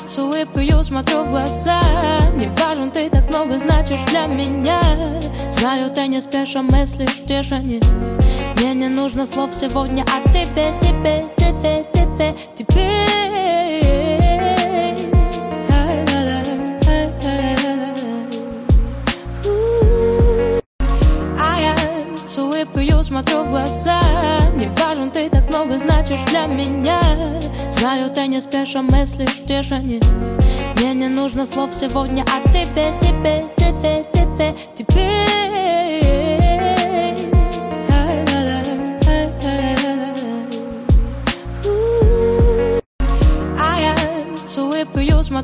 с улыбкою смотрю в глаза. Не важен ты, так много значишь для меня. Знаю, ты не спишь, а мыслишь в тишине. Мне не нужно слов сегодня о тебе, тебе, тебе, тебе, тебе. С улыбкою смотрю в глаза. Не важен ты, так много значишь для меня. Знаю, ты не спишь, а мыслишь в тишине. Мне не нужно слов сегодня о тебе, тебе, тебе, тебе, тебе.